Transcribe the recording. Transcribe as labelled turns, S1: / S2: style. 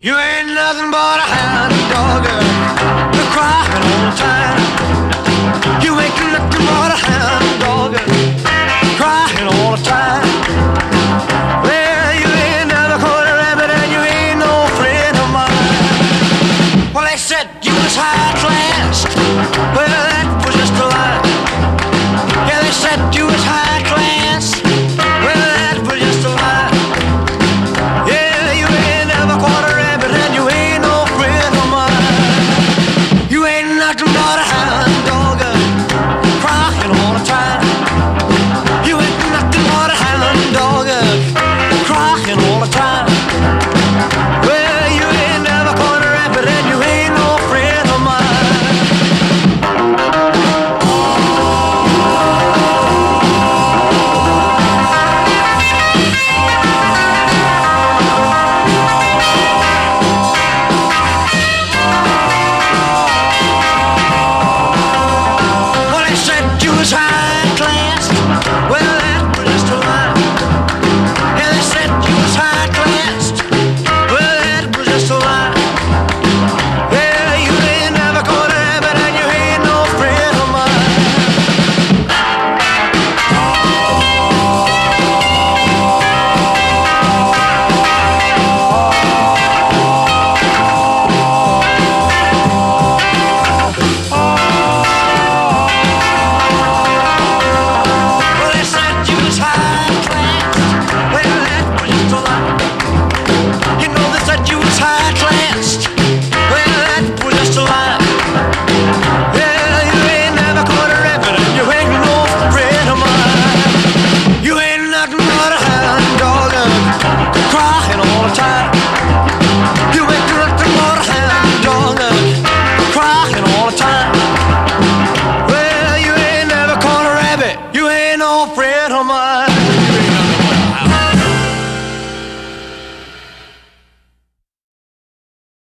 S1: You ain't nothing but a hound dog, you're crying all the time. You ain't nothing but a hound dog, crying all the time. Well, you ain't never caught a rabbit and you ain't no friend of mine. Well, they said you was high class. Well,